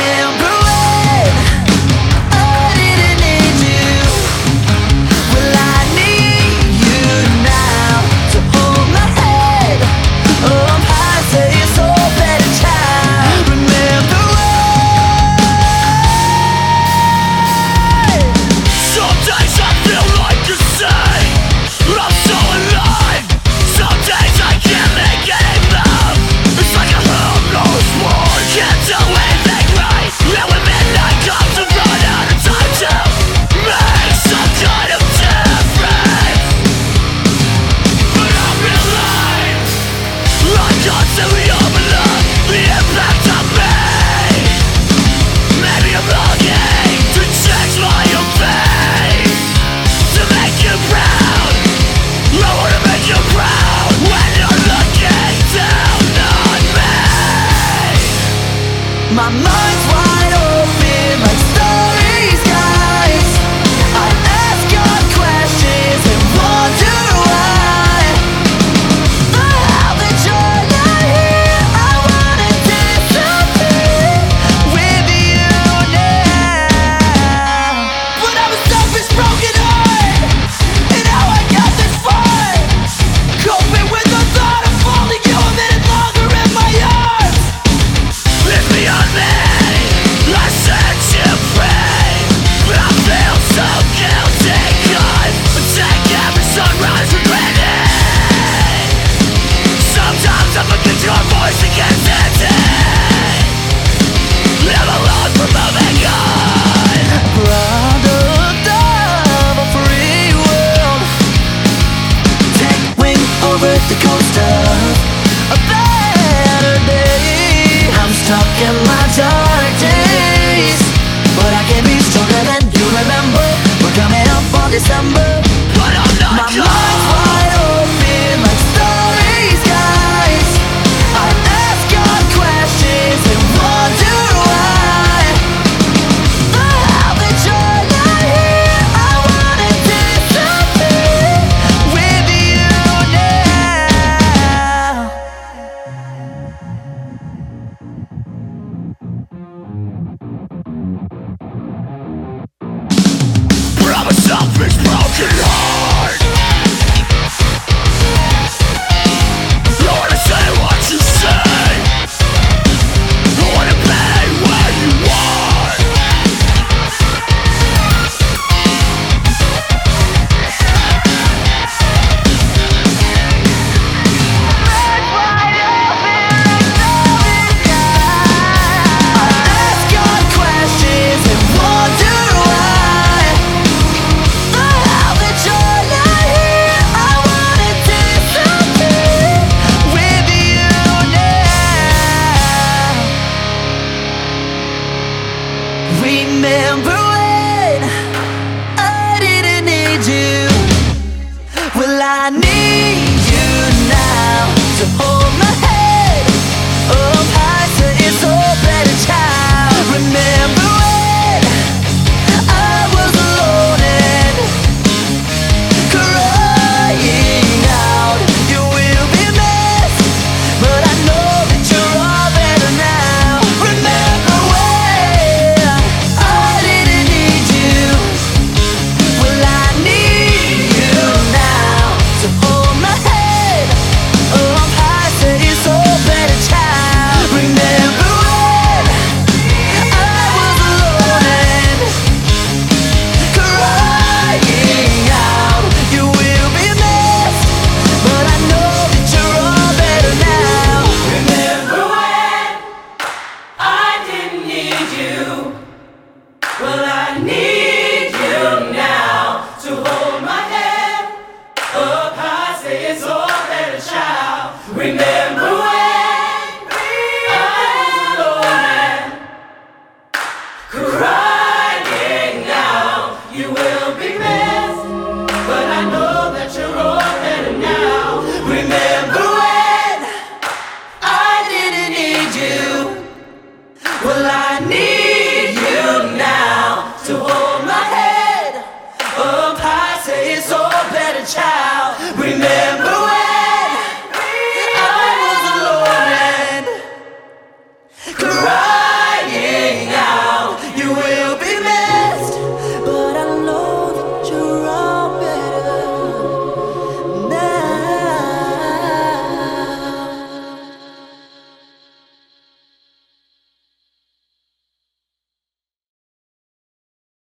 My mind's wide open like starry skies. I ask God questions and wonder why. The hell that you're not here, I wanna disappear with you now. But I'm a selfish, broken heart, and how I got this far, coping with the thought of holding you a minute longer in my arms. Lift me on me, I set you free, but I feel so guilty, 'cause I take every sunrise regretting. Sometimes I forget your voice against empty. Live alone for moving on. Product of a free world. Take wing over the coast of a better day. I'm stuck in my dark days, but I can be stronger than you remember. We're coming up on December, but I'm not my gone. Mind's wide open like starry skies. I ask God questions and wonder why. The hell that you're not here, I wanna disappear with you now. But I'm a selfish, broken heart. I wanna say what you say, I wanna be where you are. I ask God questions and wonder why. The hell that you're not here, I wanna disappear with you now. Remember when I didn't need you? Well, I need you now to hold my head up high, so it's all better child. Remember when I was alone and crying out, you will be missed, but I know that you're all better now. Remember when I didn't need you? Well, I need you now to hold my head up high, say it's all better child. Remember when I was alone and crying out, you will be missed, but I know that you're all better now. Remember when I didn't need you? Well, I need you now to hold my head up high, say it's all better, child. Remember